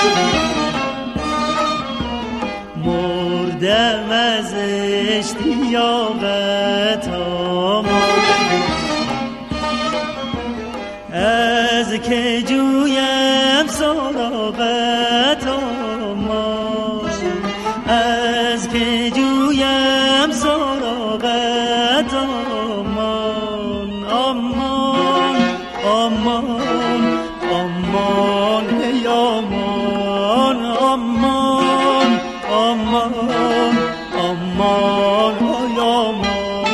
مردم از اشتیاقت از که جویم سراغت از که جویم سراغت امان امان امان ای امان امان امان امان ای امان.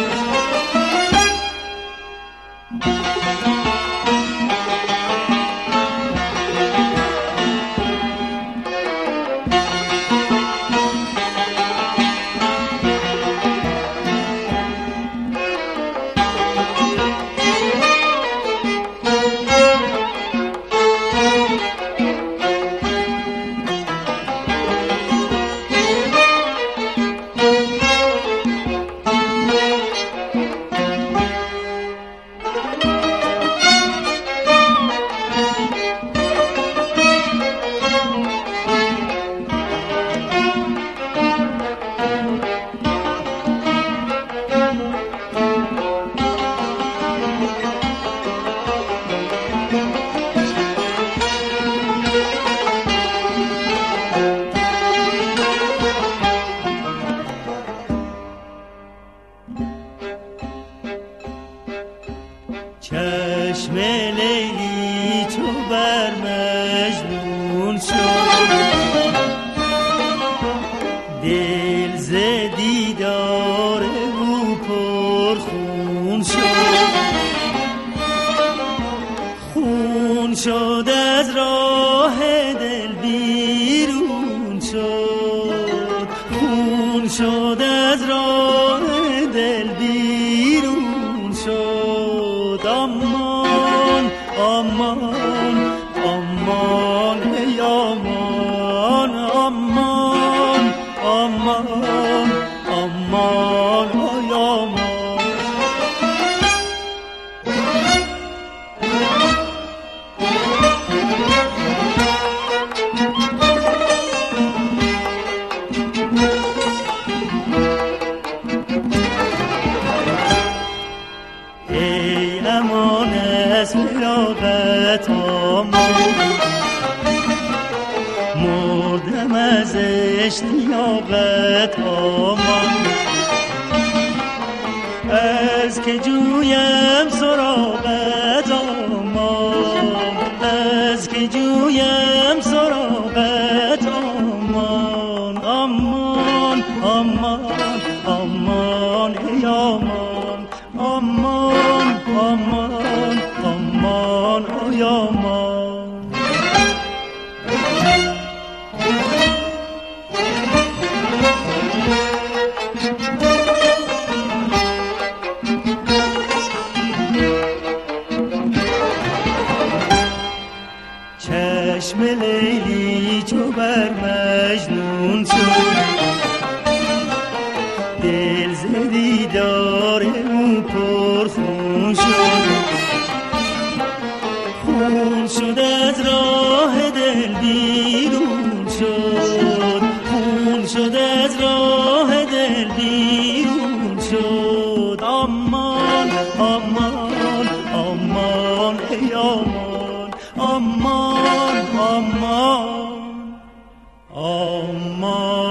چشم لیلی چو بر مجنون شد دل ز دیدار او پرخون شد خون شد از راه دل بیرون شد خون شد از راه دل بیرون شد امان امان امان ای امان امان امان امان ای امان. ای امان از فراقت امان مردم از اشتیاقت امان از که جویم سراغت امان از که جویم سراغت امان امان امان امان ای امان امان امان امان ای امان. چشم لیلی چو بر مجنون شد دل ز دیدار او پرخون شد خون شد از راه دل بیرون شد خون شد از راه دل بیرون شد امان امان امان ای امان امان امان امان.